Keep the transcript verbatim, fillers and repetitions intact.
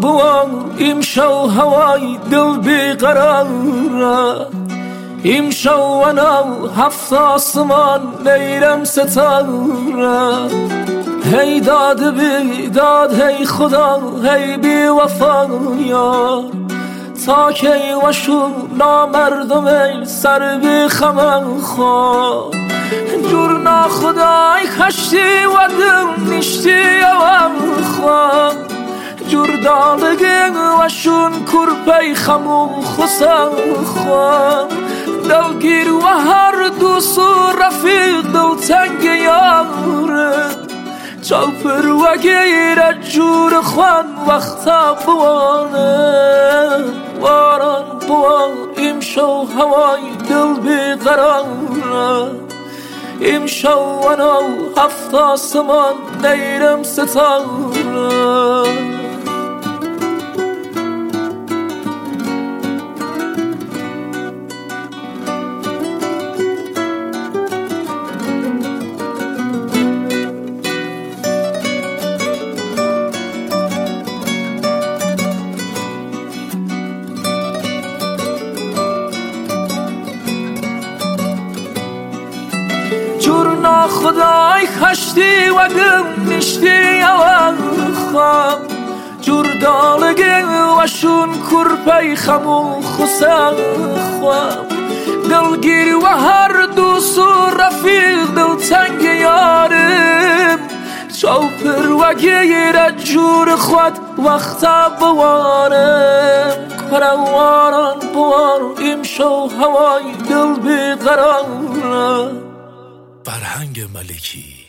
بوان امشو هوای دل بیقراره امشو ونو هفت آسمان نیرم ستاره هی داد بی داد هی خدا هی بی وفا یار تا کی وشون نامردم ای سر بی خمن خواه جور ناخدای کشتی و دل نشتی اوام خواه جور دالگین وشون کرپی خمو خسن خواه دلگیر و هر دوست و رفیق دل تنگ یاره چاپر و گیرد جور خوان وقتا بوانه واران بوان امشو هوای دل بیقراره امشو ونو هفت آسمان نیرم ستاره جور ناخدای کشتی و گم نشتی اوان خواب جور دالگین وشون کرپی خمو خسن خواب دلگیر و هر دوست و رفیق دل تنگ یارم چوپر و گیرد جور خود وقتا بوارم کرواران بوار امشو هوای دل بیقراره. فرهنگ ملکی.